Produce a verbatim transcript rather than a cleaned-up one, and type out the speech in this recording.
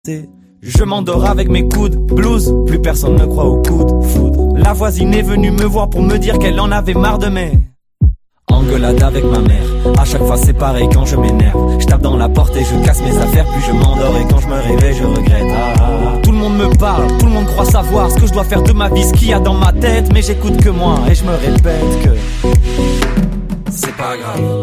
Je m'endors avec mes coudes, blues, plus personne ne croit au coude, foudre. La voisine est venue me voir pour me dire qu'elle en avait marre de mes engueulades avec ma mère. À chaque fois c'est pareil quand je m'énerve. Je tape dans la porte et je casse mes affaires, puis je m'endors et quand je me réveille je regrette. Ah, ah, ah. Tout le monde me parle, tout le monde croit savoir ce que je dois faire de ma vie, ce qu'il y a dans ma tête, mais j'écoute que moi et je me répète que c'est pas grave.